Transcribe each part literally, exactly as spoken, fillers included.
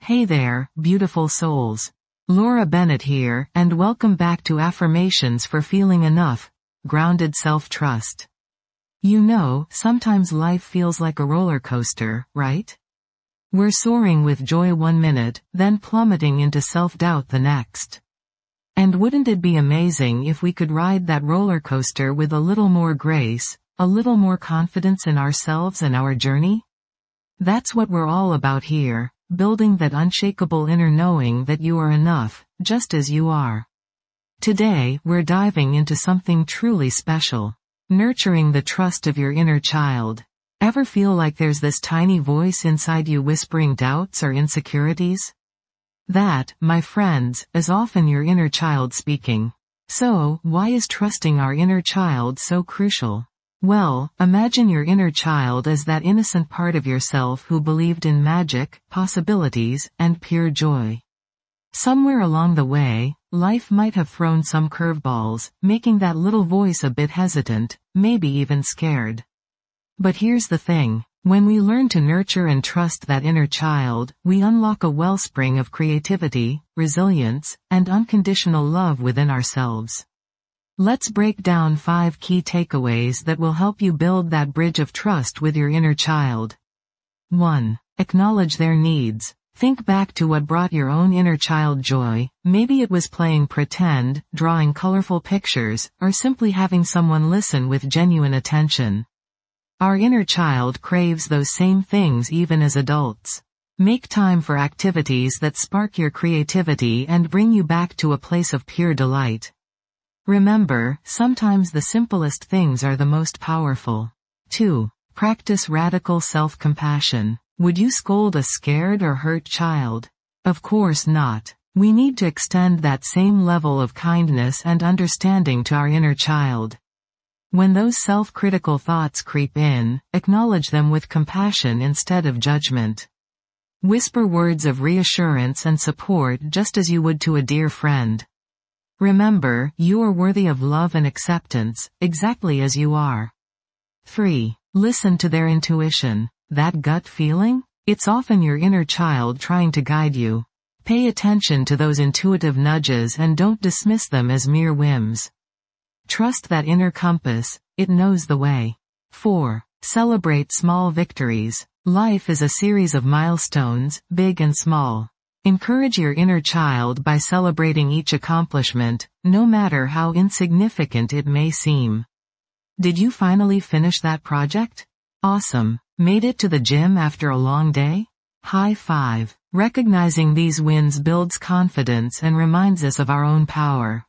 Hey there, beautiful souls. Laura Bennett here, and welcome back to Affirmations for Feeling Enough, Grounded Self-Trust. You know, sometimes life feels like a roller coaster, right? We're soaring with joy one minute, then plummeting into self-doubt the next. And wouldn't it be amazing if we could ride that roller coaster with a little more grace, a little more confidence in ourselves and our journey? That's what we're all about here, building that unshakable inner knowing that you are enough, just as you are. Today, we're diving into something truly special. Nurturing the trust of your inner child. Ever feel like there's this tiny voice inside you whispering doubts or insecurities? That, my friends, is often your inner child speaking. So, why is trusting our inner child so crucial? Well, imagine your inner child as that innocent part of yourself who believed in magic, possibilities, and pure joy. Somewhere along the way, life might have thrown some curveballs, making that little voice a bit hesitant, maybe even scared. But here's the thing. When we learn to nurture and trust that inner child, we unlock a wellspring of creativity, resilience, and unconditional love within ourselves. Let's break down five key takeaways that will help you build that bridge of trust with your inner child. one. Acknowledge their needs. Think back to what brought your own inner child joy. Maybe it was playing pretend, drawing colorful pictures, or simply having someone listen with genuine attention. Our inner child craves those same things even as adults. Make time for activities that spark your creativity and bring you back to a place of pure delight. Remember, sometimes the simplest things are the most powerful. two. Practice radical self-compassion. Would you scold a scared or hurt child? Of course not. We need to extend that same level of kindness and understanding to our inner child. When those self-critical thoughts creep in, acknowledge them with compassion instead of judgment. Whisper words of reassurance and support just as you would to a dear friend. Remember, you are worthy of love and acceptance, exactly as you are. three. Listen to their intuition. That gut feeling? It's often your inner child trying to guide you. Pay attention to those intuitive nudges and don't dismiss them as mere whims. Trust that inner compass, it knows the way. four. Celebrate small victories. Life is a series of milestones, big and small. Encourage your inner child by celebrating each accomplishment, no matter how insignificant it may seem. Did you finally finish that project? Awesome. Made it to the gym after a long day? High five. Recognizing these wins builds confidence and reminds us of our own power.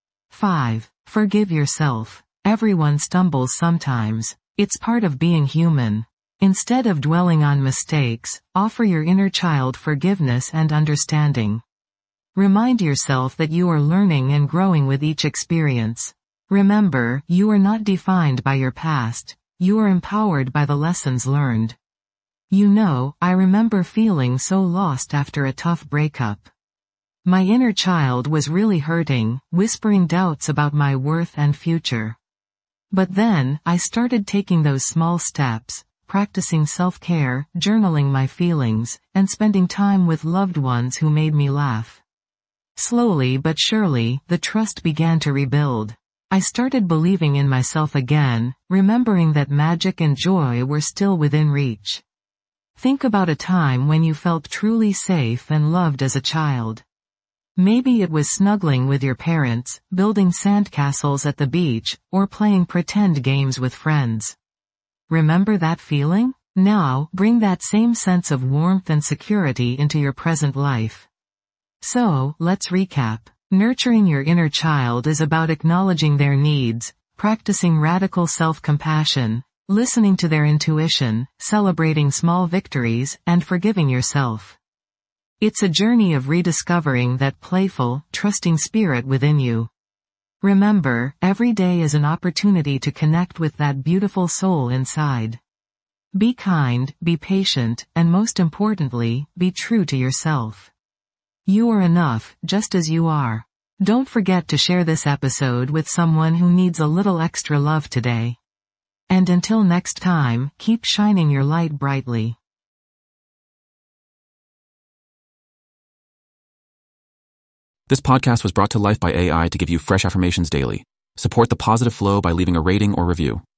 five. Forgive yourself. Everyone stumbles sometimes. It's part of being human. Instead of dwelling on mistakes, offer your inner child forgiveness and understanding. Remind yourself that you are learning and growing with each experience. Remember, you are not defined by your past. You are empowered by the lessons learned. You know, I remember feeling so lost after a tough breakup. My inner child was really hurting, whispering doubts about my worth and future. But then, I started taking those small steps, practicing self-care, journaling my feelings, and spending time with loved ones who made me laugh. Slowly but surely, the trust began to rebuild. I started believing in myself again, remembering that magic and joy were still within reach. Think about a time when you felt truly safe and loved as a child. Maybe it was snuggling with your parents, building sandcastles at the beach, or playing pretend games with friends. Remember that feeling? Now, bring that same sense of warmth and security into your present life. So, let's recap. Nurturing your inner child is about acknowledging their needs, practicing radical self-compassion, listening to their intuition, celebrating small victories, and forgiving yourself. It's a journey of rediscovering that playful, trusting spirit within you. Remember, every day is an opportunity to connect with that beautiful soul inside. Be kind, be patient, and most importantly, be true to yourself. You are enough, just as you are. Don't forget to share this episode with someone who needs a little extra love today. And until next time, keep shining your light brightly. This podcast was brought to life by A I to give you fresh affirmations daily. Support the positive flow by leaving a rating or review.